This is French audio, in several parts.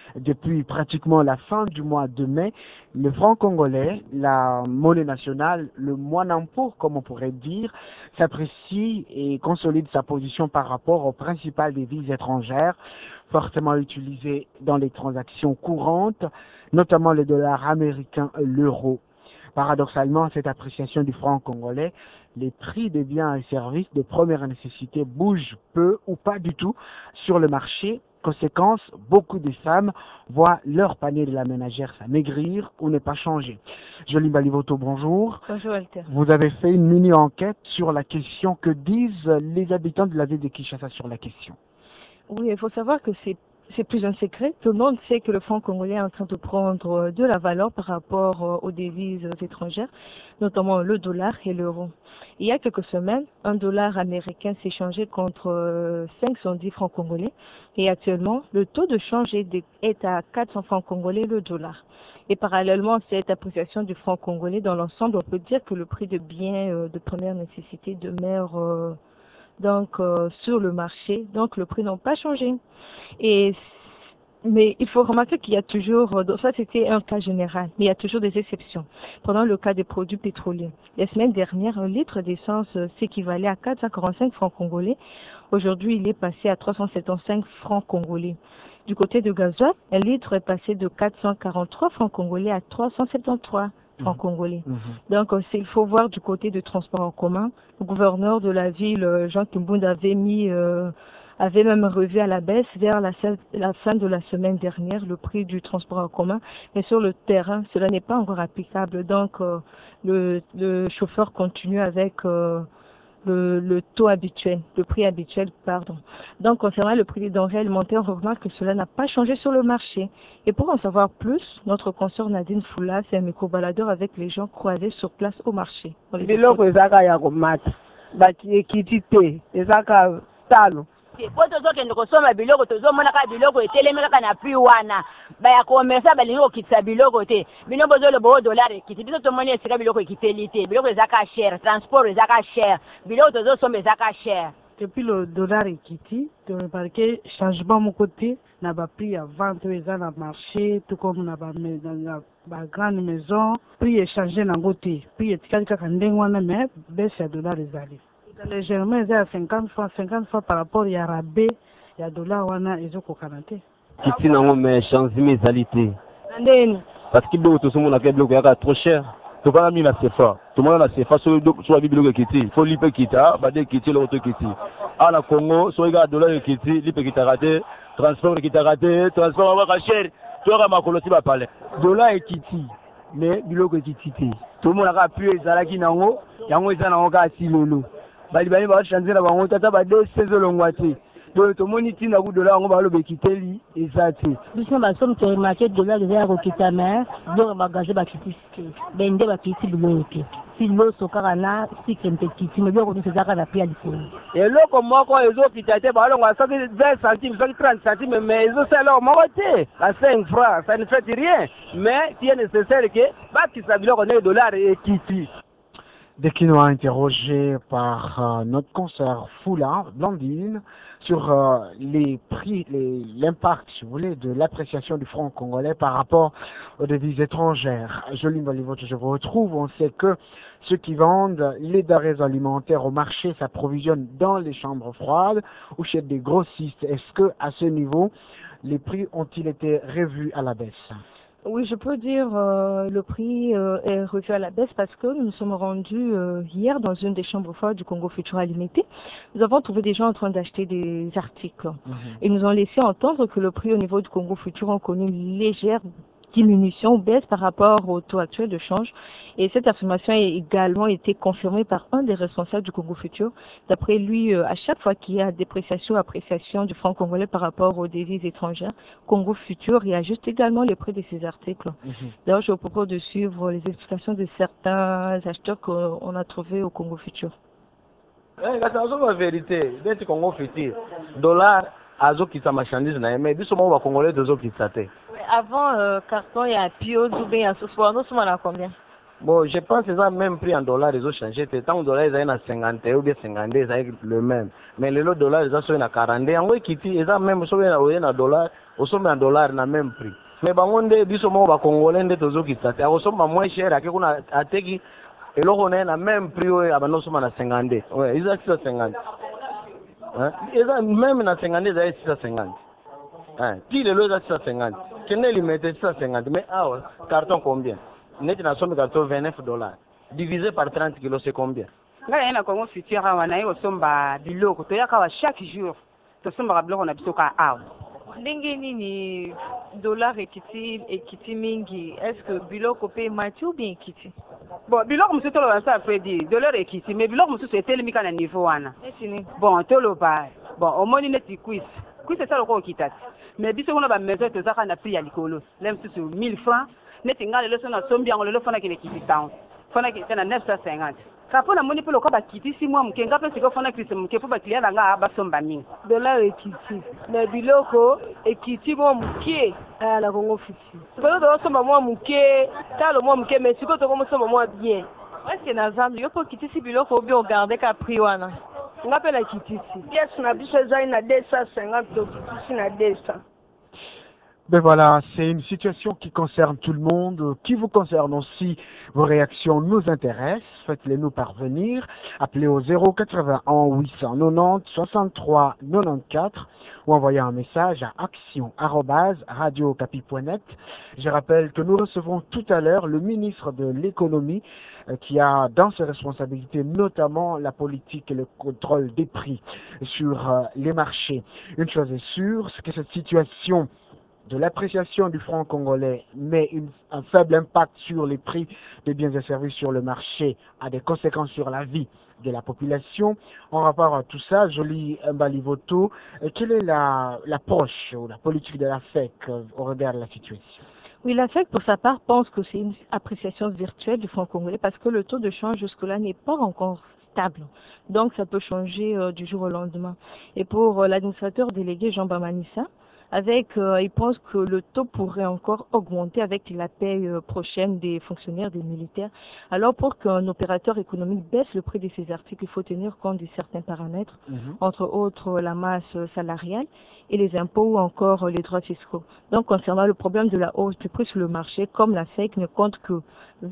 Depuis pratiquement la fin du mois de mai, le franc congolais, la monnaie nationale, le Mwanampo, comme on pourrait dire, s'apprécie et consolide sa position par rapport aux principales devises étrangères, fortement utilisées dans les transactions courantes, notamment le dollar américain et l'euro. Paradoxalement, cette appréciation du franc congolais, les prix des biens et services de première nécessité bougent peu ou pas du tout sur le marché. Conséquence, beaucoup de femmes voient leur panier de la ménagère s'amaigrir ou ne pas changer. Jolie Balivoto, bonjour. Bonjour Walter. Vous avez fait une mini-enquête sur la question. Que disent les habitants de la ville de Kinshasa sur la question? Oui, il faut savoir que c'est plus un secret. Tout le monde sait que le franc congolais est en train de prendre de la valeur par rapport aux devises étrangères, notamment le dollar et l'euro. Il y a quelques semaines, un dollar américain s'est changé contre 510 francs congolais et actuellement, le taux de change est à 400 francs congolais le dollar. Et parallèlement à cette appréciation du franc congolais dans l'ensemble, on peut dire que le prix de biens de première nécessité demeure sur le marché, donc le prix n'a pas changé. Mais il faut remarquer qu'il y a toujours, ça c'était un cas général, mais il y a toujours des exceptions. Pendant le cas des produits pétroliers, la semaine dernière, un litre d'essence s'équivalait à 445 francs congolais. Aujourd'hui, il est passé à 375 francs congolais. Du côté de gasoil, un litre est passé de 443 francs congolais à 373 francs congolais. Donc, il faut voir du côté du transport en commun. Le gouverneur de la ville, Jean Kimbund, avait même revu à la baisse vers la fin de la semaine dernière le prix du transport en commun. Mais sur le terrain, cela n'est pas encore applicable. Donc, le chauffeur continue avec le taux habituel, le prix habituel, pardon. Donc, concernant le prix des denrées alimentaires, on remarque que cela n'a pas changé sur le marché. Et pour en savoir plus, notre consoeur Nadine Foula fait un micro-baladeur avec les gens croisés sur place au marché. po tozokende kosomba biloko tozomonaka biloko etelemi kaka na prix wana baya komersa balingi kokitisa biloko te bino bozoloba o dollar ekiti biso tomoni esika biloko ekiteli te biloko ezaka cher transport ezaka cher biloko tozosomba ezaka cher. Depuis le dollar ekiti to remarqué changement mon côté na ba prix à vente eza na marché tout comme na ba grande maison prix échangé na côté prix etikali kaka ndenge wana mais baisse ya dollar ezali légèrement à 50 francs par rapport à rabais il y a dollar wana ezoko kanate kiti nango mais changement ezalité parce que biloko tosomona ke biloko yaka trop cher to bana mi na CFA to mona na CFA so bi biloko kiti faut lipe kita ba de kiti lo to kiti ala Congo so ga dollar kiti lipe kita raté transport kita raté transport wa cher to ga makolo ti ba pale dollar ekiti mais biloko ekiti te to mona ka plus ezalaki nango yango eza nango ka silolo bali ba changer na bango tata ba de sezolongwa te donc to moni tina ku dollar ngo ba lo bekiteli ezati biso ba somme to market dollar ya ko kitama donc magasin ba kiti bende ba kiti biloko silo sokaka na sikre mpekiti mais biloko to zaka na pia likolo eloko moko ezokita te ba lo ngwa soki 20 centimes soki 30 centimes mais ezosala moko te à 5 francs ça ne fait rien mais il est nécessaire que ba kitisa biloko ne dollar ekiti. Des Quinois interrogés par notre consoeur Foula, Blandine, sur les prix, l'impact, si vous voulez, de l'appréciation du franc congolais par rapport aux devises étrangères. Jolie Balivoto, je vous retrouve. On sait que ceux qui vendent les denrées alimentaires au marché s'approvisionnent dans les chambres froides ou chez des grossistes. Est-ce que, à ce niveau, les prix ont-ils été revus à la baisse? Oui, je peux dire le prix est revu à la baisse parce que nous nous sommes rendus hier dans une des chambres froides du Congo Futura Limité. Nous avons trouvé des gens en train d'acheter des articles. Et nous ont laissé entendre que le prix au niveau du Congo Futura a connu une légère diminution, baisse par rapport au taux actuel de change. Et cette affirmation a également été confirmée par un des responsables du Congo Futur. D'après lui, à chaque fois qu'il y a dépréciation ou appréciation du franc congolais par rapport aux devises étrangères, Congo Futur réajuste également les prix de ces articles. D'ailleurs, je vous propose de suivre les explications de certains acheteurs qu'on a trouvés au Congo Futur. La vérité, d'être Congo Futur, dollar, azo qui sa marchandise na mais biso mo ba congolais dozo qui saté. Avant carton il y a Pio Zoubé à ce soir nous sommes à combien? Bon, je pense que ça même prix en dollars, ils ont changé. Tant que dollar, ils ont 50 ou bien 52, ils ont le même. Mais le dollar, ils ont 40. En gros, ils ont même en dollars, ils sont en dollars, na même prix. Mais bon, on dit, ils sont congolais, ils sont qui ça. Ils sont moins chers, à qu'on a attaqué. Et là, on est à même prix, ils sont à 50. Ouais, ils ont 650. Ils ont même à 50, ils ont 650. Puis le lot, ils ont 650. Quel est le limite 650? Mais carton combien? Net na somme carton $29. Divisé par 30 kilos, c'est combien? Ngai na Congo futur wana yo somba biloko to yaka chaque jour. To somba biloko na bisoka awa. Ndenge nini dollar ekiti mingi, est-ce que biloko pe mati ou bien ekiti? Bon, biloko musu to lo ça fait dire dollar ekiti, mais biloko musu c'est telemi kana niveau wana. Bon, to lo ba. Bon, au moins net quiz. Quiz c'est ça le ko kitati. Mais biso kuna ba maison to zaka na prix ya likolo. Lem sur 1000 francs. Net ngale le sona sombi angolo le fana ki ekiti town. Fana ki tena 950. Kapo na moni pe lo ka ba kiti si mwa mke ngape siko fana ki mke po ba client nga ba somba mingi. Dollar ekiti. Na biloko ekiti mwa mke na Congo futur. Siko to somba mwa mke, talo mwa mke mais siko to ko somba mwa bien. Est-ce que na zambi yo po kiti si biloko obi o garder ka prix wana. Ngape la kiti si. Yes na biso za na 250 to kiti na 200. Ben voilà, c'est une situation qui concerne tout le monde, qui vous concerne aussi. Vos réactions nous intéressent, faites-les nous parvenir. Appelez au 081 890 63 94 ou envoyez un message à action@radiocapi.net. Je rappelle que nous recevrons tout à l'heure le ministre de l'économie qui a dans ses responsabilités notamment la politique et le contrôle des prix sur les marchés. Une chose est sûre, c'est que cette situation de l'appréciation du franc congolais, mais un faible impact sur les prix des biens et services sur le marché a des conséquences sur la vie de la population. En rapport à tout ça, Jolie Mbalivoto, quelle est l'approche ou la politique de la FEC au regard de la situation? Oui, la FEC, pour sa part, pense que c'est une appréciation virtuelle du franc congolais parce que le taux de change jusque-là n'est pas encore stable. Donc, ça peut changer du jour au lendemain. Et pour l'administrateur délégué Jean Bamanissa, il pense que le taux pourrait encore augmenter avec la paie prochaine des fonctionnaires, des militaires. Alors, pour qu'un opérateur économique baisse le prix de ses articles, il faut tenir compte de certains paramètres, entre autres la masse salariale et les impôts ou encore les droits fiscaux. Donc, concernant le problème de la hausse du prix sur le marché, comme la FEC ne contrôle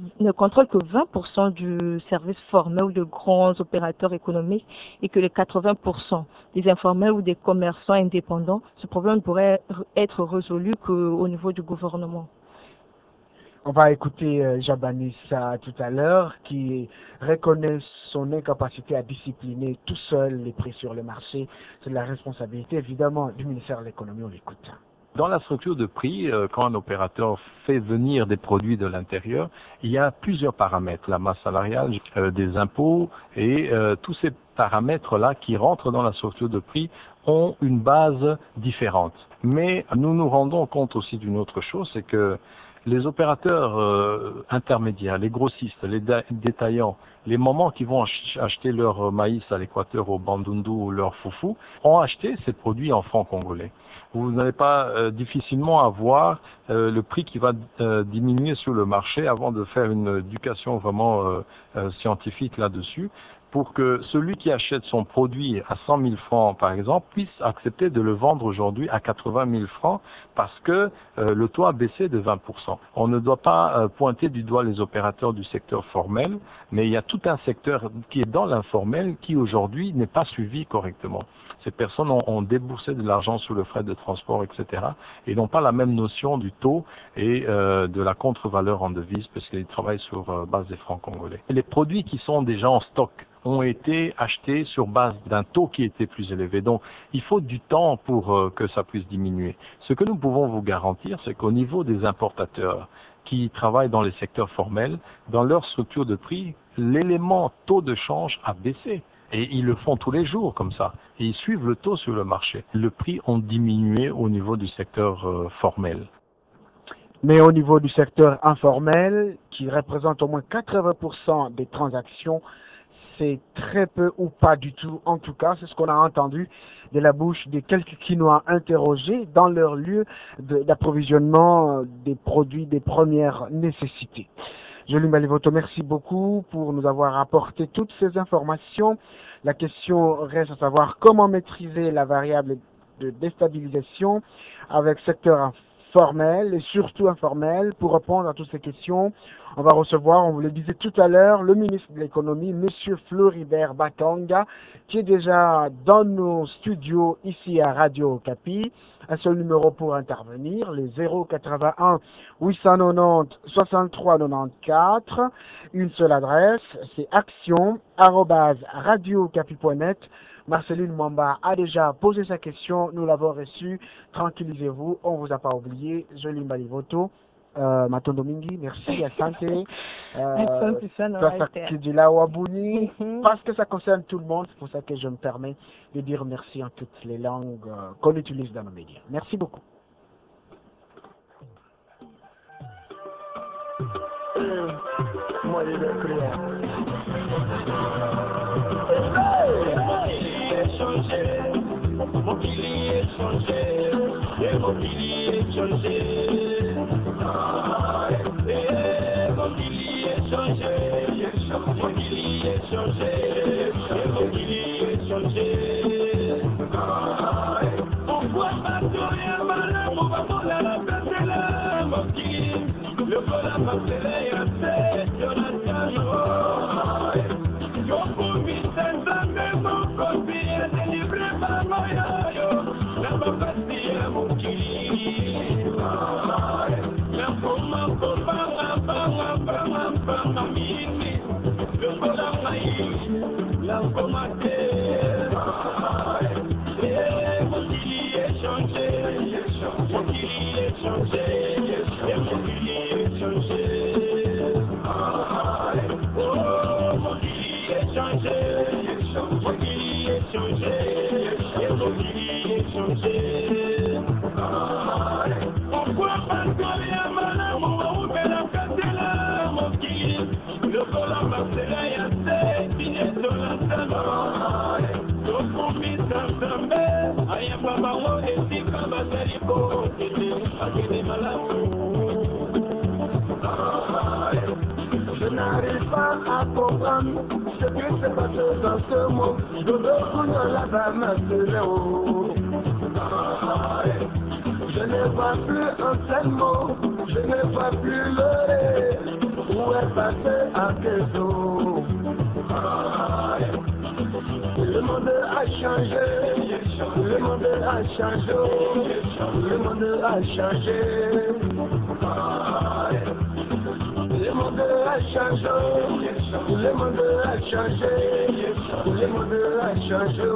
que 20% du service formel ou de grands opérateurs économiques et que les 80% des informels ou des commerçants indépendants, ce problème pourrait être résolu qu'au niveau du gouvernement. On va écouter Jabanissa tout à l'heure qui reconnaît son incapacité à discipliner tout seul les prix sur le marché. C'est la responsabilité évidemment du ministère de l'économie. On l'écoute. Dans la structure de prix, quand un opérateur fait venir des produits de l'intérieur, il y a plusieurs paramètres, la masse salariale, des impôts et tous ces paramètres-là qui rentrent dans la structure de prix ont une base différente. Mais nous nous rendons compte aussi d'une autre chose, c'est que les opérateurs intermédiaires, les grossistes, les détaillants, les mamans qui vont acheter leur maïs à l'Équateur, au Bandundu ou leur foufou, ont acheté ces produits en francs congolais. Vous n'allez pas difficilement avoir le prix qui va diminuer sur le marché avant de faire une éducation vraiment scientifique là-dessus, pour que celui qui achète son produit à 100 000 francs, par exemple, puisse accepter de le vendre aujourd'hui à 80 000 francs parce que le taux a baissé de 20%. On ne doit pas pointer du doigt les opérateurs du secteur formel, mais il y a tout un secteur qui est dans l'informel qui aujourd'hui n'est pas suivi correctement. Ces personnes ont déboursé de l'argent sur le frais de transport, etc. et n'ont pas la même notion du taux et de la contre-valeur en devise parce qu'ils travaillent sur base des francs congolais. Et les produits qui sont déjà en stock ont été achetés sur base d'un taux qui était plus élevé. Donc, il faut du temps pour que ça puisse diminuer. Ce que nous pouvons vous garantir, c'est qu'au niveau des importateurs qui travaillent dans les secteurs formels, dans leur structure de prix, l'élément taux de change a baissé. Et ils le font tous les jours comme ça. Et ils suivent le taux sur le marché. Le prix ont diminué au niveau du secteur formel. Mais au niveau du secteur informel, qui représente au moins 80% des transactions, c'est très peu ou pas du tout. En tout cas, c'est ce qu'on a entendu de la bouche de quelques Quinois interrogés dans leur lieu d'approvisionnement des produits des premières nécessités. Jolie Balivoto, merci beaucoup pour nous avoir apporté toutes ces informations. La question reste à savoir comment maîtriser la variable de déstabilisation avec secteur formel et surtout informel. Pour répondre à toutes ces questions, on va recevoir, on vous le disait tout à l'heure, le ministre de l'économie, Monsieur Floribert Bakanga, qui est déjà dans nos studios ici à Radio Okapi. Un seul numéro pour intervenir, le 081 890 63 94. Une seule adresse, c'est action@radiocapi.net. Marceline Mwamba a déjà posé sa question, nous l'avons reçue. Tranquillisez-vous, on ne vous a pas oublié. Jolie Balivoto, Matondo Mingi, merci, asante. Parce que ça concerne tout le monde, c'est pour ça que je me permets de dire merci en toutes les langues qu'on utilise dans nos médias. Merci beaucoup. Mon pilier changé, et mon pilier changé. Mon pilier changé, mon pilier changé, et mon pilier changé. Pourquoi pas de rien malin, on va prendre la place là, mon pilier. Le vol à Marseille, un fait, sur la terre. Yo promis d'être mon copie, délivré par Maya. La papassia, mon kili. La poma, mini. Le colamaï, la pomade. Mon kili est changé. Mon kili est changé. Mon kili est changé. Mon kili est changé. Mon kili est changé. Mon kili est changé. Pourquoi pas de rien malin, mon ouvert la catela, mon kili. Le volant Marcela y a fait, finir sur la salle. Donc on vit ensemble, aïe papa, on est si comme un talibo, à des malades. Je n'arrive pas à comprendre ce qui se passe dans ce monde. Je veux qu'on la va m'appeler. Je ne vois plus un seul mot, je ne vois plus le ré. Où est passé à Kézo? Le monde a changé, le monde a changé, le monde a changé. Le monde a changé, le monde a changé, le monde a changé.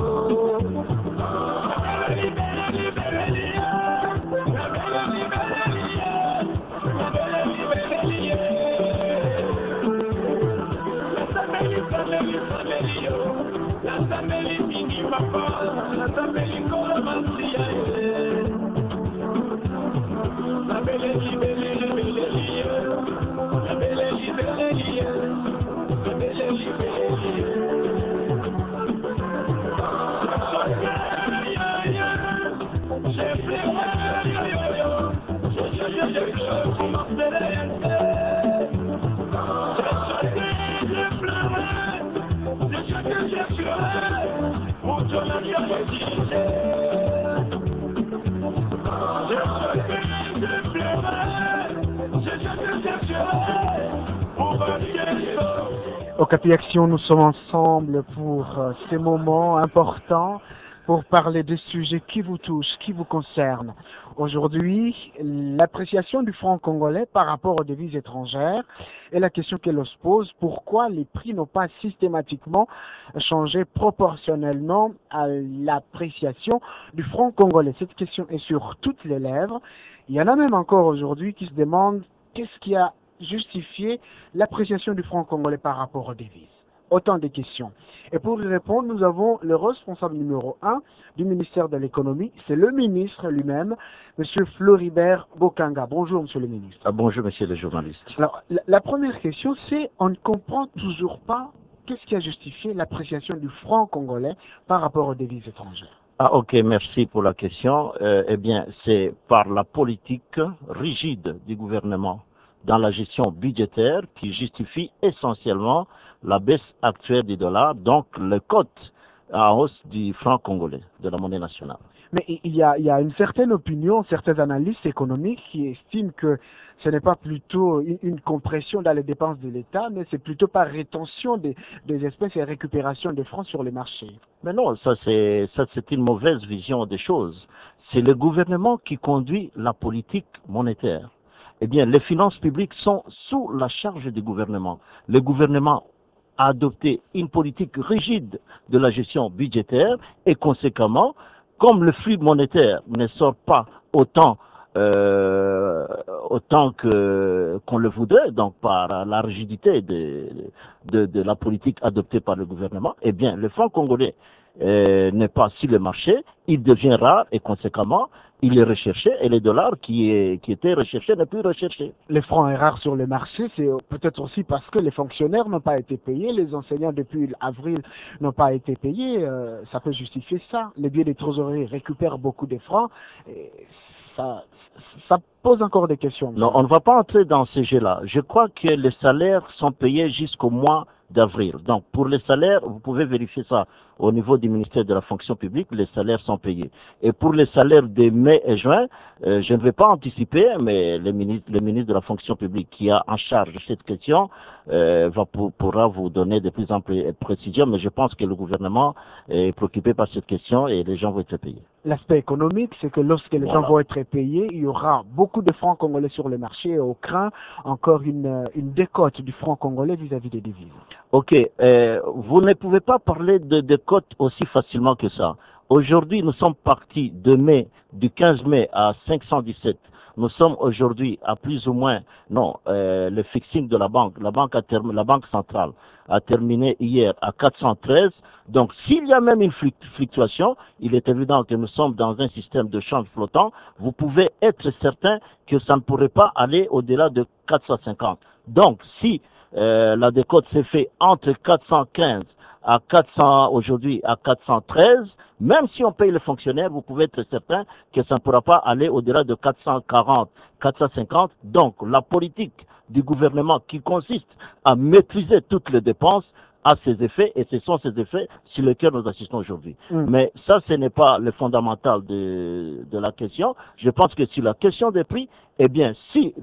Au Capi Action, nous sommes ensemble pour ces moments importants, pour parler des sujets qui vous touchent, qui vous concernent. Aujourd'hui, l'appréciation du franc congolais par rapport aux devises étrangères est la question qu'elle se pose. Pourquoi les prix n'ont pas systématiquement changé proportionnellement à l'appréciation du franc congolais? Cette question est sur toutes les lèvres. Il y en a même encore aujourd'hui qui se demandent qu'est-ce qui a justifié l'appréciation du franc congolais par rapport aux devises. Autant de questions. Et pour y répondre, nous avons le responsable numéro 1 du ministère de l'économie, c'est le ministre lui-même, M. Floribert Bakanga. Bonjour, monsieur le ministre. Bonjour, monsieur le journaliste. Alors, la première question, c'est on ne comprend toujours pas qu'est-ce qui a justifié l'appréciation du franc congolais par rapport aux devises étrangères. Ok, merci pour la question. Eh bien, c'est par la politique rigide du gouvernement dans la gestion budgétaire qui justifie essentiellement la baisse actuelle du dollar, donc le cote en hausse du franc congolais, de la monnaie nationale. Mais il y a une certaine opinion, certains analystes économiques qui estiment que ce n'est pas plutôt une compression dans les dépenses de l'État, mais c'est plutôt par rétention des espèces et récupération des francs sur les marchés. Mais non, ça c'est une mauvaise vision des choses. C'est le gouvernement qui conduit la politique monétaire. Eh bien, les finances publiques sont sous la charge du gouvernement. Le gouvernement a adopté une politique rigide de la gestion budgétaire et conséquemment, comme le flux monétaire ne sort pas autant qu'on le voudrait, donc par la rigidité de la politique adoptée par le gouvernement, eh bien, le franc congolais n'est pas sur le marché, il devient rare et conséquemment, il est recherché et les dollars qui étaient recherchés n'est plus recherché. Les francs est rare sur le marché, c'est peut-être aussi parce que les fonctionnaires n'ont pas été payés, les enseignants depuis avril n'ont pas été payés, ça peut justifier ça. Les billets des trésoriers récupèrent beaucoup de francs, et ça pose encore des questions. Non, on ne va pas entrer dans ces jeux-là. Je crois que les salaires sont payés jusqu'au mois d'avril. Donc, pour les salaires, vous pouvez vérifier ça au niveau du ministère de la fonction publique, les salaires sont payés. Et pour les salaires de mai et juin, je ne vais pas anticiper, mais le ministre de la fonction publique qui a en charge cette question pourra vous donner de plus en plus précisions, mais je pense que le gouvernement est préoccupé par cette question et les gens vont être payés. L'aspect économique, c'est que lorsque les gens vont être payés, il y aura beaucoup de francs congolais sur le marché et on craint encore une décote du franc congolais vis-à-vis des devises. Ok, vous ne pouvez pas parler de décote aussi facilement que ça. Aujourd'hui, nous sommes partis du 15 mai à 517. Nous sommes aujourd'hui à plus ou moins, le fixing de la banque centrale a terminé hier à 413. Donc, s'il y a même une fluctuation, il est évident que nous sommes dans un système de change flottant. Vous pouvez être certain que ça ne pourrait pas aller au-delà de 450. Donc, si la décote s'est faite entre 415 à 400 aujourd'hui à 413, même si on paye les fonctionnaires, vous pouvez être certain que ça ne pourra pas aller au-delà de 440, 450. Donc, la politique du gouvernement qui consiste à maîtriser toutes les dépenses a ses effets et ce sont ces effets sur lesquels nous assistons aujourd'hui. Mais ça, ce n'est pas le fondamental de la question. Je pense que sur la question des prix, eh bien, si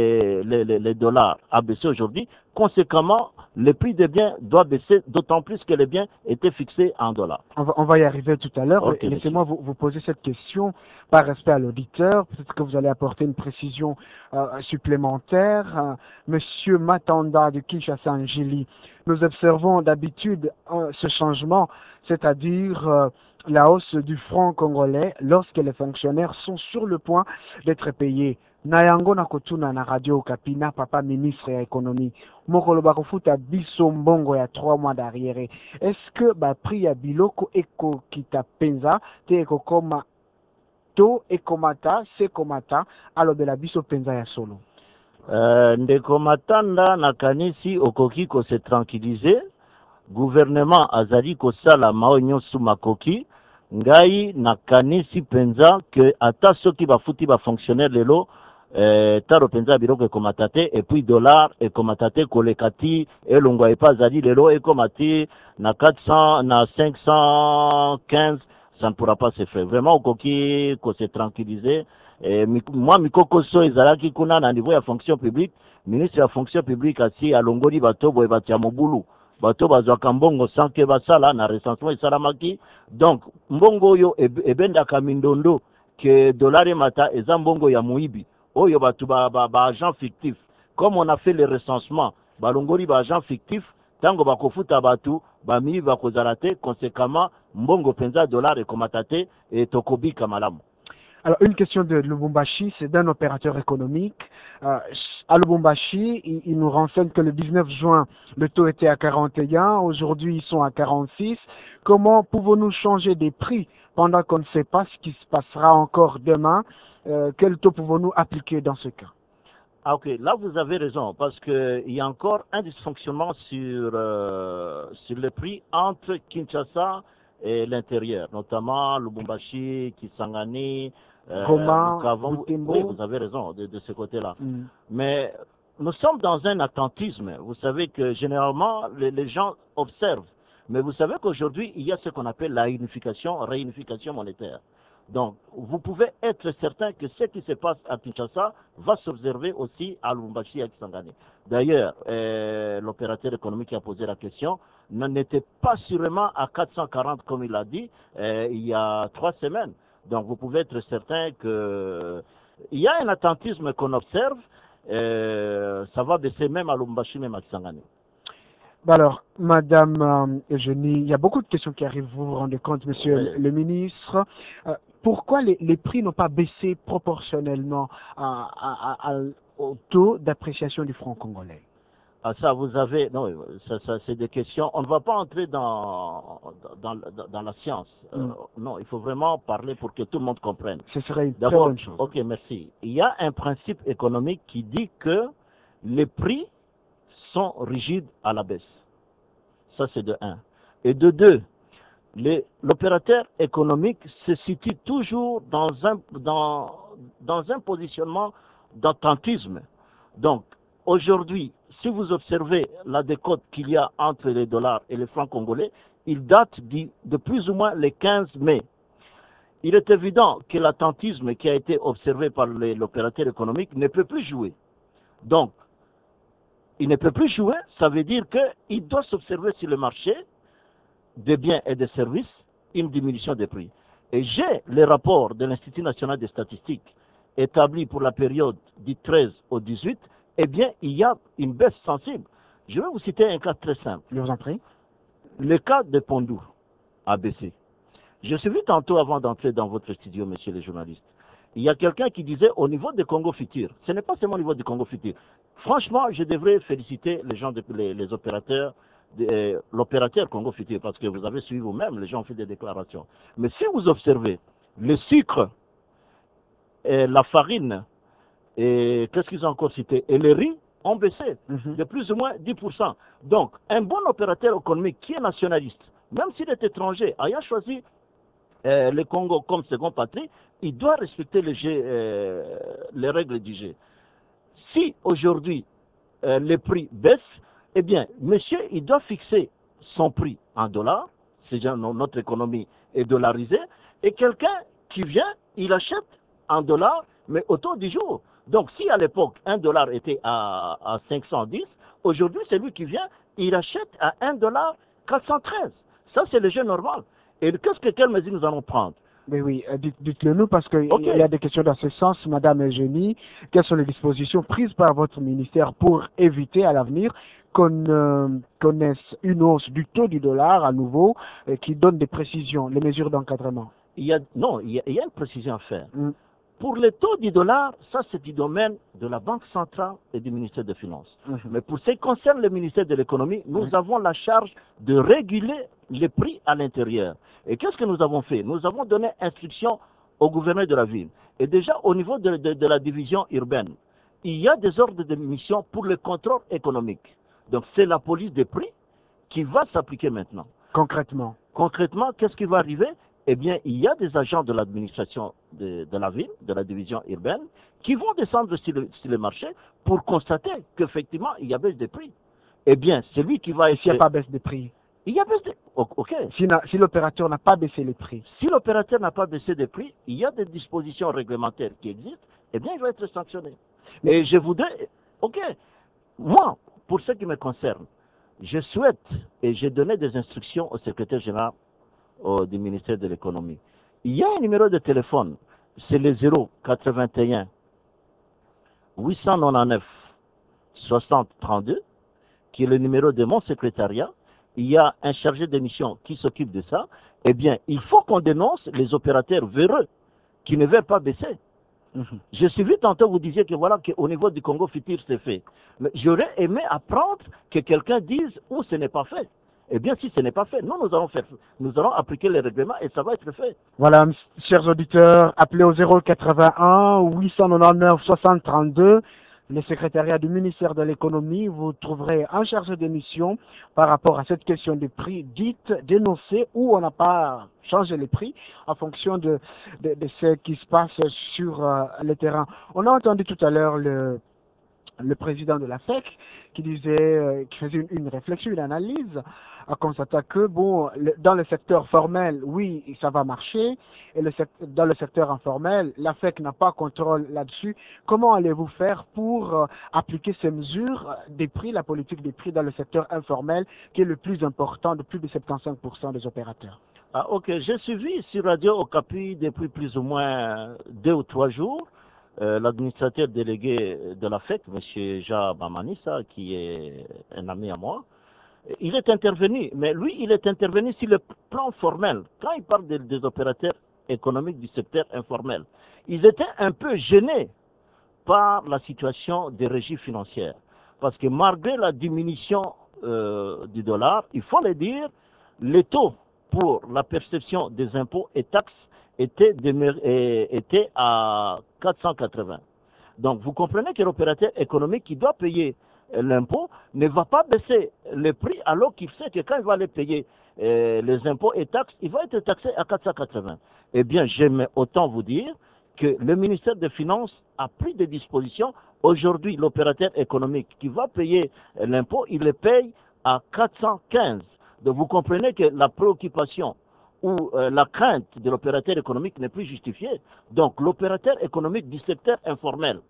les dollars a baissé aujourd'hui, conséquemment, le prix des biens doit baisser, d'autant plus que les biens étaient fixés en dollars. On va y arriver tout à l'heure. Okay, laissez-moi vous poser cette question par respect à l'auditeur. Peut-être que vous allez apporter une précision supplémentaire. Monsieur Matanda de Kinshasa Angeli, nous observons d'habitude ce changement, c'est-à-dire la hausse du franc congolais lorsque les fonctionnaires sont sur le point d'être payés. Nayango na kotuna na radio Kapina, papa ministre ya économie. Mokolo bakofuta biso mbongo ya 3 mois d'arrière. Est-ce que prix ya biloko eko kita penza te eko koma to ekomata se komata alobela biso penza ya solo? Ndeko matanda na kanisi okoki ko se tranquilliser. Gouvernement azali ko sala maonyo sous makoki. Ngai na kanisi penza que ata soki bafuti ba fonctionnaire lelo taro penza biloko ekomatate et puis dollar ekomatate kolekati elongwa epa zali lelo ekomati na 400 na 515, ça ne pourra pas se faire. Vraiment okoki ko se tranquilliser. Moi mikoko so ezalaki kuna na niveau ya fonction publique, ministre ya fonction publique asi alongoli bato boye batia mobulu bato bazwaka mbongo sans que basala na recensement esalamaki. Donc mbongo oyo ebendaka mindondo que dollar mata eza mbongo ya muibi oyo batu ba agent fictif. Comme on a fait le recensement balongoli ba agent fictif tango bakofuta batu bami bakozala te, conséquemment mbongo penza dollar ekomatate et tokobika malamu. Alors, une question de Lubumbashi, c'est d'un opérateur économique. À Lubumbashi, il nous renseigne que le 19 juin, le taux était à 41. Aujourd'hui, ils sont à 46. Comment pouvons-nous changer des prix pendant qu'on ne sait pas ce qui se passera encore demain? Quel taux pouvons-nous appliquer dans ce cas? Ah, ok, là vous avez raison, parce qu'il y a encore un dysfonctionnement sur le prix entre Kinshasa et l'intérieur, notamment Lubumbashi, Kisangani, Goma, oui, vous avez raison de ce côté-là. Mais nous sommes dans un attentisme. Vous savez que généralement, les gens observent. Mais vous savez qu'aujourd'hui, il y a ce qu'on appelle la réunification monétaire. Donc, vous pouvez être certain que ce qui se passe à Kinshasa va s'observer aussi à Lubumbashi et à Kisangani. D'ailleurs, l'opérateur économique qui a posé la question n'était pas sûrement à 440 comme il l'a dit il y a 3 semaines. Donc, vous pouvez être certain que il y a un attentisme qu'on observe. Ça va baisser même à Lubumbashi, même à Kisangani. Alors, Madame Eugénie, il y a beaucoup de questions qui arrivent, vous vous rendez compte, Monsieur le ministre. Pourquoi les prix n'ont pas baissé proportionnellement au taux d'appréciation du franc congolais? Ah, ça, vous avez... Non, ça c'est des questions... On ne va pas entrer dans la science. Non, il faut vraiment parler pour que tout le monde comprenne. Ce serait une très bonne chose. Ok, merci. Il y a un principe économique qui dit que les prix sont rigides à la baisse. Ça, c'est de 1. Et de 2, l'opérateur économique se situe toujours dans un positionnement d'attentisme. Donc, aujourd'hui, si vous observez la décote qu'il y a entre les dollars et les francs congolais, il date de plus ou moins le 15 mai. Il est évident que l'attentisme qui a été observé par l'opérateur économique ne peut plus jouer. Donc, il ne peut plus jouer, ça veut dire qu'il doit s'observer sur le marché des biens et des services une diminution des prix. Et j'ai les rapports de l'Institut national des statistiques établis pour la période du 13 au 18, eh bien, il y a une baisse sensible. Je vais vous citer un cas très simple. Je vous en prie. Le cas de Pondou a baissé. Je suis vu tantôt avant d'entrer dans votre studio, messieurs les journalistes. Il y a quelqu'un qui disait au niveau du Congo Futur, ce n'est pas seulement au niveau du Congo Futur. Franchement, je devrais féliciter les gens, les opérateurs, l'opérateur Congo Futur, parce que vous avez suivi vous-même, les gens ont fait des déclarations. Mais si vous observez le sucre, et la farine, et qu'est-ce qu'ils ont encore cité, et le riz ont baissé de plus ou moins 10%. Donc, un bon opérateur économique qui est nationaliste, même s'il est étranger, ayant choisi le Congo comme seconde patrie, il doit respecter les règles du jeu. Si aujourd'hui les prix baissent, eh bien, monsieur, il doit fixer son prix en dollars, c'est notre économie est dollarisée, et quelqu'un qui vient, il achète en dollars, mais au taux du jour. Donc, si à l'époque, $1 était à 510, aujourd'hui, celui qui vient, il achète à $1,413. Ça, c'est le jeu normal. Et quelle mesure nous allons prendre? Mais oui, dites-le nous parce qu'il y a des questions dans ce sens, Madame Eugénie. Quelles sont les dispositions prises par votre ministère pour éviter à l'avenir qu'on connaisse une hausse du taux du dollar à nouveau qui donne des précisions, les mesures d'encadrement? Il y a une précision à faire. Pour les taux du dollar, ça c'est du domaine de la Banque centrale et du ministère des Finances. Mais pour ce qui concerne le ministère de l'économie, nous avons la charge de réguler les prix à l'intérieur. Et qu'est-ce que nous avons fait? Nous avons donné instruction au gouverneur de la ville. Et déjà au niveau de la division urbaine, il y a des ordres de mission pour le contrôle économique. Donc c'est la police des prix qui va s'appliquer maintenant. Concrètement? Concrètement, qu'est-ce qui va arriver? Eh bien, il y a des agents de l'administration de la ville, de la division urbaine, qui vont descendre sur le marché pour constater qu'effectivement, il y a baisse des prix. Eh bien, celui qui va essayer... S'il n'y a pas baisse des prix? Il y a baisse des... Ok. Si l'opérateur n'a pas baissé les prix? Si l'opérateur n'a pas baissé des prix, il y a des dispositions réglementaires qui existent, eh bien, il va être sanctionné. Et je voudrais... Ok. Moi, pour ce qui me concerne, je souhaite, et j'ai donné des instructions au secrétaire général du ministère de l'économie. Il y a un numéro de téléphone, c'est le 081 899 60 32, qui est le numéro de mon secrétariat. Il y a un chargé de mission qui s'occupe de ça. Eh bien, il faut qu'on dénonce les opérateurs véreux qui ne veulent pas baisser. Je suis vu tantôt, vous disiez que voilà, qu'au niveau du Congo Futur, c'est fait. Mais j'aurais aimé apprendre que quelqu'un dise où ce n'est pas fait. Eh bien, si ce n'est pas fait, nous allons appliquer les règlements et ça va être fait. Voilà, chers auditeurs, appelez au 081 899 60 32. Le secrétariat du ministère de l'économie, vous trouverez un chargé de mission par rapport à cette question des prix dites, dénoncée, où on n'a pas changé les prix en fonction de ce qui se passe sur le terrain. On a entendu tout à l'heure le président de la FEC qui disait, qui faisait une réflexion, une analyse, à constater que bon, dans le secteur formel, oui, ça va marcher, et dans le secteur informel, la FEC n'a pas contrôle là-dessus. Comment allez-vous faire pour appliquer ces mesures des prix, la politique des prix dans le secteur informel, qui est le plus important de plus de 75% des opérateurs? Ah, ok, j'ai suivi sur Radio Okapi depuis plus ou moins 2 ou 3 jours. L'administrateur délégué de la FEC, M. Jean Bamanissa, qui est un ami à moi, il est intervenu, mais lui, il est intervenu sur le plan formel. Quand il parle des opérateurs économiques du secteur informel, ils étaient un peu gênés par la situation des régies financières. Parce que malgré la diminution du dollar, il faut le dire, les taux pour la perception des impôts et taxes était à 480. Donc vous comprenez que l'opérateur économique qui doit payer l'impôt ne va pas baisser le prix alors qu'il sait que quand il va aller payer les impôts et taxes, il va être taxé à 480. Eh bien, j'aime autant vous dire que le ministère des Finances a pris des dispositions. Aujourd'hui, l'opérateur économique qui va payer l'impôt, il le paye à 415. Donc vous comprenez que la préoccupation où la crainte de l'opérateur économique n'est plus justifiée. Donc l'opérateur économique du secteur informel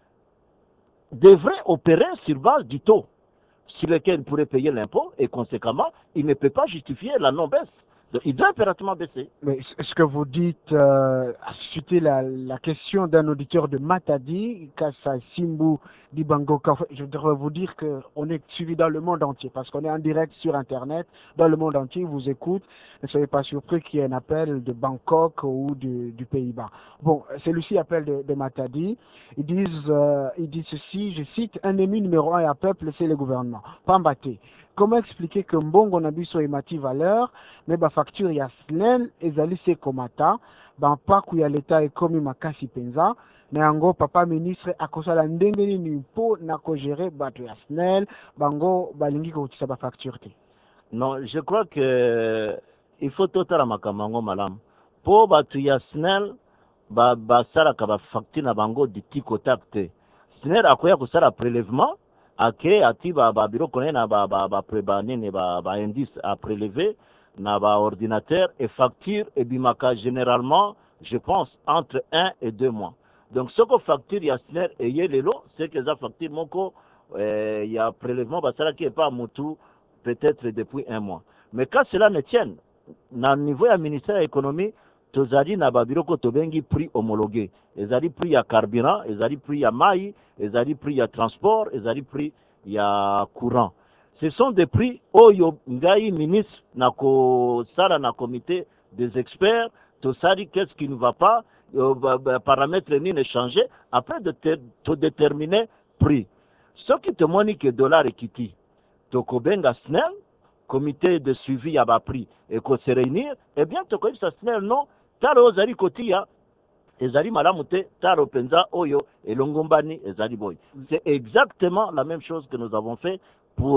devrait opérer sur base du taux sur lequel il pourrait payer l'impôt et conséquemment, il ne peut pas justifier la non-baisse. Donc, il doit impérativement baisser. Mais ce que vous dites a suscité la question d'un auditeur de Matadi, Kassa Simbu Dibango. Je devrais vous dire qu'on est suivi dans le monde entier parce qu'on est en direct sur Internet. Dans le monde entier, vous écoute. Ne soyez pas surpris qu'il y ait un appel de Bangkok ou du Pays-Bas. Bon, celui-ci appelle de Matadi. Ils disent ceci, je cite, un ennemi numéro 1 à peuple, c'est le gouvernement. Pambaté. Comment expliquer que Mbongo na biso emati valeur, mais ba facture ya SNEL ezali se komata, ba mpaku ya leta ekomi makasi penza, na yango papa ministre akosala ndenge nini mpo na ko gérer bato ya SNEL, bango balingi ko tisa ba facture te. Non, je crois que il faut totala makamango malam. Po bato ya SNEL ba sala ka ba facture na bango di tiko takte. SNEL akoya ko sala prélèvement ake ati ba biro kone na ba indice à prélever na ba ordinateur et facture et bimaka généralement je pense entre 1 et 2 mois. Donc ce que facture ya SNEL et yelelo c'est que ça facture moko y a prélèvement basala qui est pas mutu peut-être depuis 1 mois. Mais quand cela ne tienne na niveau ya ministère de l'économie tozali na ba biro ko tobengi prix homologué. Ezali prix ya carburant, ezali prix ya mai, ezali prix ya transport, ezali prix ya courant. Ce sont des prix oyo ngai ministre na ko sala na comité des experts tosali qu'est-ce qui ne va pas paramètres ni ne changer après de déterminer prix. Ce qui te montre que dollar equity tokobenga SNEL comité de suivi ya ba prix et ko se réunir eh bien tokoyisa SNEL non talo ozali kotia ezali malamu te talo penza oyo elongombani ezali boy. C'est exactement la même chose que nous avons fait pour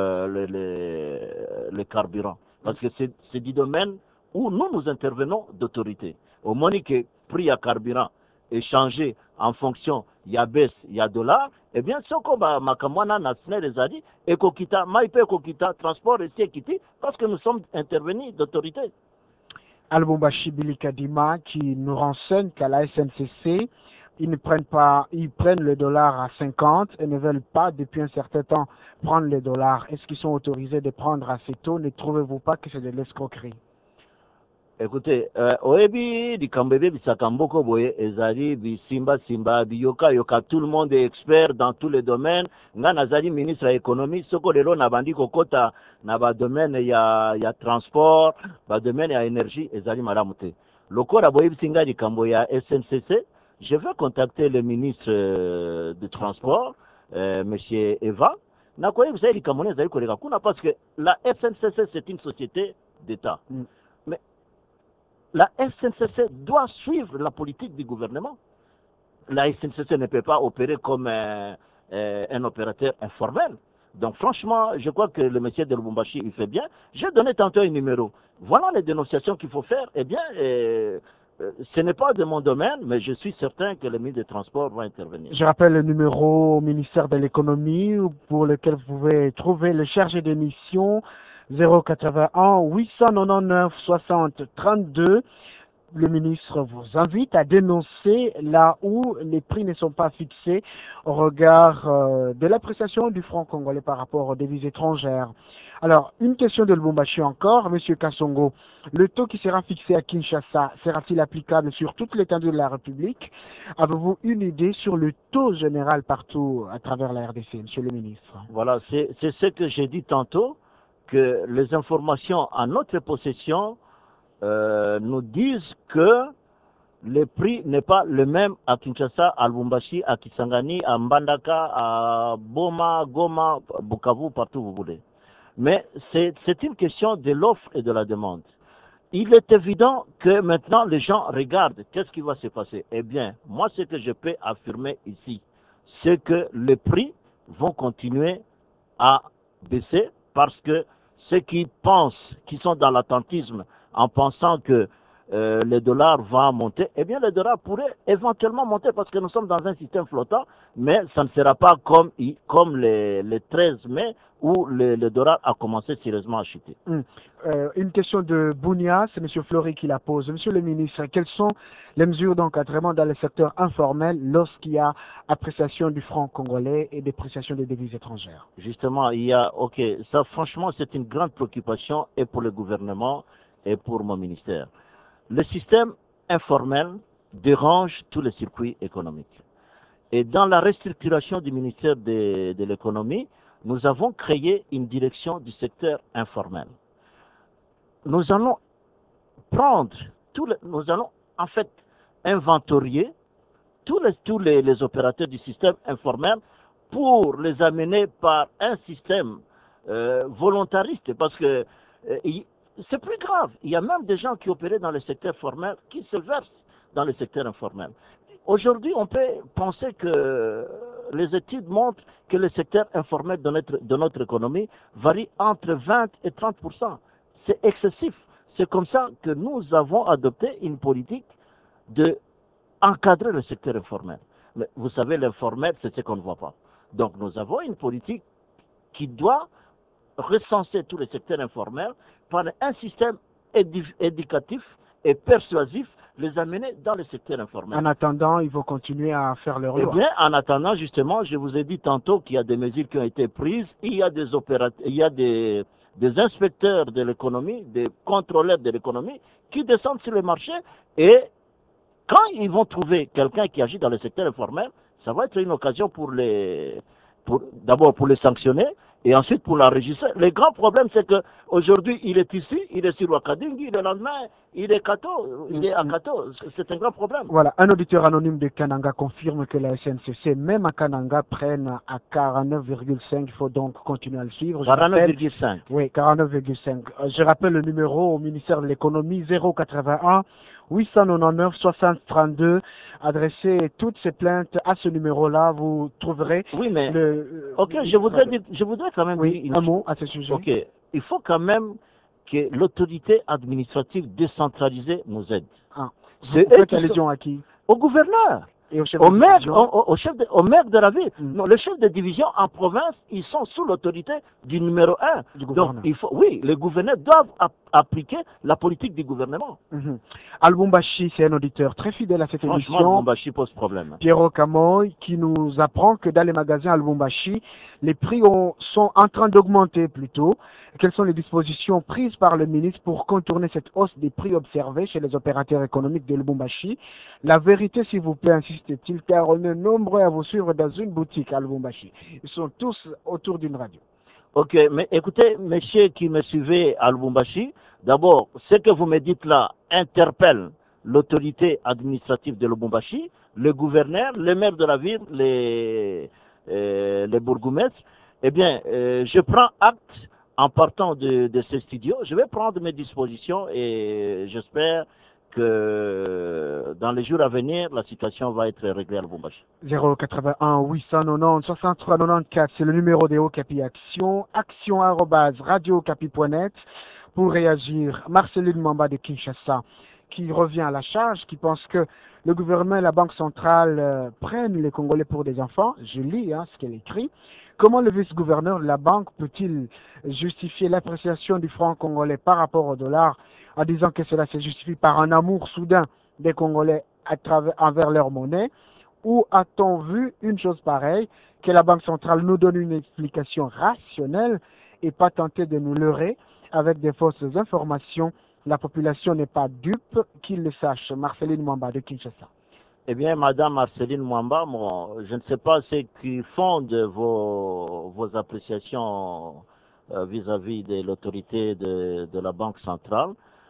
le carburant. Parce que c'est du domaine où nous intervenons d'autorité. Au moment que prix à carburant est changé en fonction, il y a baisse, il y a dollar, eh bien, ce qu'on va makamwana national ezali, ekokita, maïpe ekokita, transport et sécurité, parce que nous sommes intervenus d'autorité. Albumbashi Bilikadima qui nous renseigne qu'à la SNCC, ils prennent le dollar à 50 et ne veulent pas depuis un certain temps prendre le dollar. Est-ce qu'ils sont autorisés de prendre à ces taux? Ne trouvez-vous pas que c'est de l'escroquerie? Écoutez, oebi dikambebe bisakamboko boye ezali bisimba simba biyoka yoka, tout le monde est expert dans tous les domaines. Nga nazali ministre de l'économie soko lelo na bandi kokota na ba domaine ya transport, ba domaine ya énergie ezali malamu te. Lokola boye bisinga dikambo ya SNCC, je vais contacter le ministre de transport, monsieur Eva. Na koye bisai dikambo ezali koleka kuna parce que la SNCC c'est une société d'État. Mais la SNCC doit suivre la politique du gouvernement. La SNCC ne peut pas opérer comme un opérateur informel. Donc franchement, je crois que le monsieur de Lubumbashi, il fait bien. J'ai donné tantôt un numéro. Voilà les dénonciations qu'il faut faire. Eh bien, ce n'est pas de mon domaine, mais je suis certain que le ministre des Transports va intervenir. Je rappelle le numéro au ministère de l'économie pour lequel vous pouvez trouver le chargé de mission 081 899 60 32. Le ministre vous invite à dénoncer là où les prix ne sont pas fixés au regard de l'appréciation du franc congolais par rapport aux devises étrangères. Alors, une question de Lubumbashi encore, Monsieur Kassongo. Le taux qui sera fixé à Kinshasa sera-t-il applicable sur toute l'étendue de la République? Avez-vous une idée sur le taux général partout à travers la RDC, Monsieur le ministre? Voilà, c'est ce que j'ai dit tantôt, que les informations en notre possession nous disent que le prix n'est pas le même à Kinshasa, à Lubumbashi, à Kisangani, à Mbandaka, à Boma, Goma, Bukavu, partout où vous voulez. Mais c'est une question de l'offre et de la demande. Il est évident que maintenant les gens regardent qu'est-ce qui va se passer. Eh bien, moi ce que je peux affirmer ici, c'est que les prix vont continuer à baisser parce que ceux qui pensent, qui sont dans l'attentisme, en pensant que le dollar va monter, eh bien le dollar pourrait éventuellement monter parce que nous sommes dans un système flottant, mais ça ne sera pas comme le 13 mai où le dollar a commencé sérieusement à chuter. Une question de Bounia, c'est M. Fleury qui la pose. Monsieur le ministre, quelles sont les mesures d'encadrement dans le secteur informel lorsqu'il y a appréciation du franc congolais et dépréciation des devises étrangères? Justement, ça franchement c'est une grande préoccupation et pour le gouvernement et pour mon ministère. Le système informel dérange tous les circuits économiques. Et dans la restructuration du ministère de l'économie, nous avons créé une direction du secteur informel. Nous allons en fait inventorier tous les opérateurs du système informel pour les amener par un système volontariste, parce que c'est plus grave. Il y a même des gens qui opéraient dans le secteur formel qui se versent dans le secteur informel. Aujourd'hui, on peut penser que les études montrent que le secteur informel de notre économie varie entre 20 et 30%. C'est excessif. C'est comme ça que nous avons adopté une politique d'encadrer le secteur informel. Mais vous savez, l'informel, c'est ce qu'on ne voit pas. Donc nous avons une politique qui doit recenser tous les secteurs informels par un système éducatif et persuasif, les amener dans le secteur informel. En attendant, il faut continuer à faire leur loi. Eh bien, en attendant, justement, je vous ai dit tantôt qu'il y a des mesures qui ont été prises, il y a des opérateurs, il y a des inspecteurs de l'économie, des contrôleurs de l'économie qui descendent sur le marché et quand ils vont trouver quelqu'un qui agit dans le secteur informel, ça va être une occasion d'abord pour les sanctionner et ensuite pour l'enregistrer. Le grand problème, c'est qu'aujourd'hui, il est ici, il est sur Wakadingi, le lendemain, il est à Kato. C'est un grand problème. Voilà, un auditeur anonyme de Kananga confirme que la SNCC, même à Kananga, prenne à 49,5. Il faut donc continuer à le suivre. 49,5. Oui, 49,5. Je rappelle le numéro au ministère de l'économie 081 899 60 32. Adressez toutes ces plaintes à ce numéro-là, vous trouverez. Oui, mais je voudrais quand même dire un mot à ce sujet. Ok, il faut quand même que l'autorité administrative décentralisée nous aide. Vous faites allusion à qui? Au gouverneur. Et au maire de la ville. Non, les chefs de division en province, ils sont sous l'autorité du numéro 1. Donc, les gouverneurs doivent appliquer la politique du gouvernement. À Lubumbashi, c'est un auditeur très fidèle à cette émission. Lubumbashi pose problème. Pierrot Kamoy, qui nous apprend que dans les magasins à Lubumbashi, les prix sont en train d'augmenter plutôt. Quelles sont les dispositions prises par le ministre pour contourner cette hausse des prix observée chez les opérateurs économiques de Lubumbashi? La vérité, s'il vous plaît, insiste-t-il, car on est nombreux à vous suivre dans une boutique à Lubumbashi. Ils sont tous autour d'une radio. Ok, mais écoutez, messieurs qui me suivez à Lubumbashi, d'abord, ce que vous me dites là interpelle l'autorité administrative de Lubumbashi, le gouverneur, le maire de la ville, les bourgmestres. Eh bien, je prends acte en partant de ce studio. Je vais prendre mes dispositions et j'espère que dans les jours à venir, la situation va être réglée à Lubumbashi. 081 890 63 94, c'est le numéro de Okapi Action, action@radiokapi.net pour réagir. Marceline Mamba de Kinshasa, qui revient à la charge, qui pense que le gouvernement et la Banque centrale prennent les Congolais pour des enfants. Je lis ce qu'elle écrit. Comment le vice-gouverneur de la Banque peut-il justifier l'appréciation du franc congolais par rapport au dollar en disant que cela se justifie par un amour soudain des Congolais envers leur monnaie? Ou a-t-on vu une chose pareille, que la Banque centrale nous donne une explication rationnelle et pas tenter de nous leurrer avec des fausses informations? La population n'est pas dupe, qu'il le sache. Marceline Mwamba de Kinshasa. Eh bien, Madame Marceline Mwamba, je ne sais pas ce qui fonde vos appréciations vis-à-vis de l'autorité de la Banque centrale.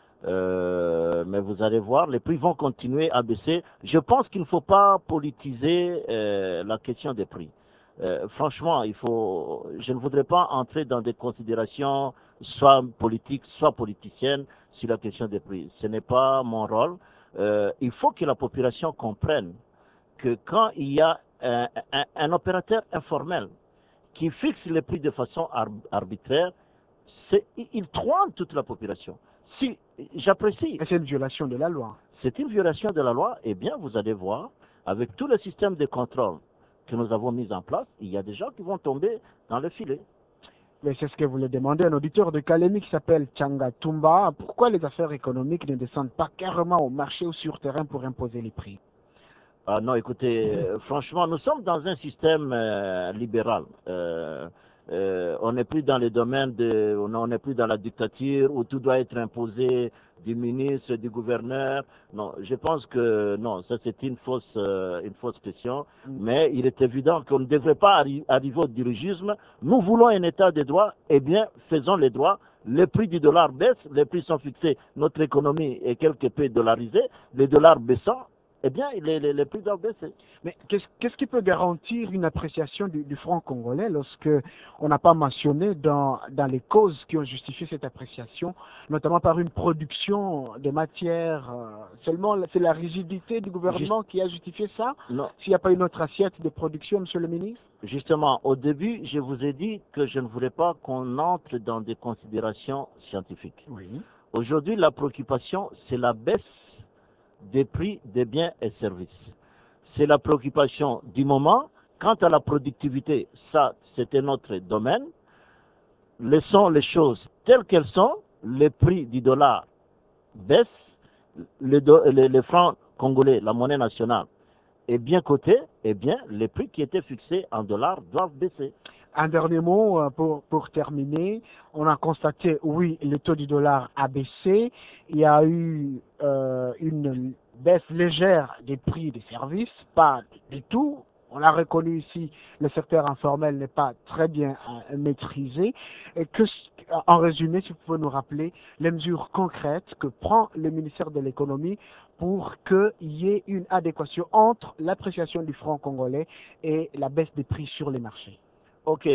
Mais vous allez voir, les prix vont continuer à baisser. Je pense qu'il ne faut pas politiser la question des prix. Franchement, je ne voudrais pas entrer dans des considérations soit politiques, soit politiciennes sur la question des prix. Ce n'est pas mon rôle. Il faut que la population comprenne que quand il y a un opérateur informel qui fixe les prix de façon arbitraire, il trompe toute la population. Si j'apprécie. C'est une violation de la loi. C'est une violation de la loi. Eh bien, vous allez voir, avec tout le système de contrôle que nous avons mis en place, il y a des gens qui vont tomber dans le filet. Mais c'est ce que voulait demander un auditeur de Kalemi qui s'appelle Tchanga Tumba. Pourquoi les affaires économiques ne descendent pas carrément au marché ou sur terrain pour imposer les prix? Ah non, écoutez, franchement, nous sommes dans un système libéral. On n'est plus dans les domaines on n'est plus dans la dictature où tout doit être imposé du ministre, du gouverneur. Non, je pense que non, ça c'est une fausse question. Mais il est évident qu'on ne devrait pas arriver au dirigisme. Nous voulons un état de droit, eh bien, faisons les droits. Les prix du dollar baissent, les prix sont fixés, notre économie est quelque peu dollarisée, les dollars baissant, eh bien, les prix doivent baisser. Mais qu'est-ce qui peut garantir une appréciation du franc congolais lorsque on n'a pas mentionné dans les causes qui ont justifié cette appréciation, notamment par une production de matières seulement c'est la rigidité du gouvernement qui a justifié ça? Non. S'il n'y a pas une autre assiette de production, monsieur le ministre? Justement, au début, je vous ai dit que je ne voulais pas qu'on entre dans des considérations scientifiques. Oui. Aujourd'hui, la préoccupation, c'est la baisse des prix des biens et services. C'est la préoccupation du moment. Quant à la productivité, ça, c'était notre domaine. Laissons les choses telles qu'elles sont. Les prix du dollar baissent. Les francs congolais, la monnaie nationale, est bien coté. Eh bien, les prix qui étaient fixés en dollars doivent baisser. Un dernier mot pour terminer. On a constaté, oui, le taux du dollar a baissé. Il y a eu une baisse légère des prix des services, pas du tout. On a reconnu ici le secteur informel n'est pas très bien maîtrisé. Et en résumé, si vous pouvez nous rappeler les mesures concrètes que prend le ministère de l'économie pour qu'il y ait une adéquation entre l'appréciation du franc congolais et la baisse des prix sur les marchés. Ok.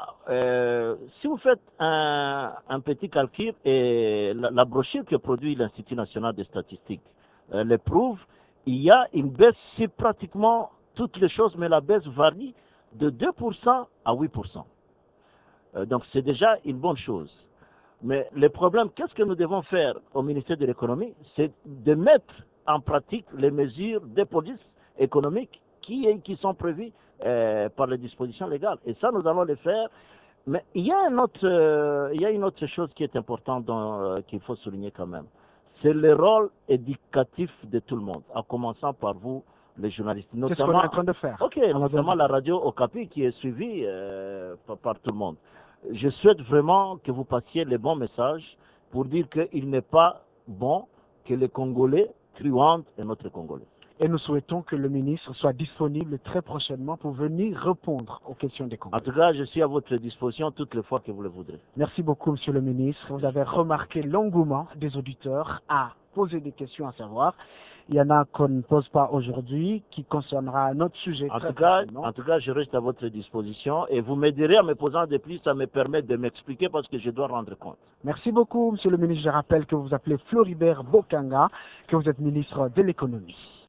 Si vous faites un petit calcul, et la brochure que produit l'Institut national des statistiques le prouve, il y a une baisse sur pratiquement toutes les choses, mais la baisse varie de 2% à 8%. Donc c'est déjà une bonne chose. Mais le problème, qu'est-ce que nous devons faire au ministère de l'économie? C'est de mettre en pratique les mesures de police économique qui sont prévues par les dispositions légales. Et ça, nous allons le faire. Mais il y a une autre chose qui est importante qu'il faut souligner quand même. C'est le rôle éducatif de tout le monde, en commençant par vous, les journalistes. C'est ce qu'on est en train de faire. Ok, notamment la radio Okapi qui est suivie par tout le monde. Je souhaite vraiment que vous passiez les bons messages pour dire qu'il n'est pas bon que les Congolais truandent et notre Congolais. Et nous souhaitons que le ministre soit disponible très prochainement pour venir répondre aux questions des Congolais. En tout cas, je suis à votre disposition toutes les fois que vous le voudrez. Merci beaucoup, monsieur le ministre. Vous avez remarqué l'engouement des auditeurs à poser des questions à savoir. Il y en a qu'on ne pose pas aujourd'hui, qui concernera un autre sujet. En tout cas, je reste à votre disposition et vous m'aiderez en me posant des prix, ça me permet de m'expliquer parce que je dois rendre compte. Merci beaucoup, monsieur le ministre. Je rappelle que vous vous appelez Floribert Bokanga, que vous êtes ministre de l'économie.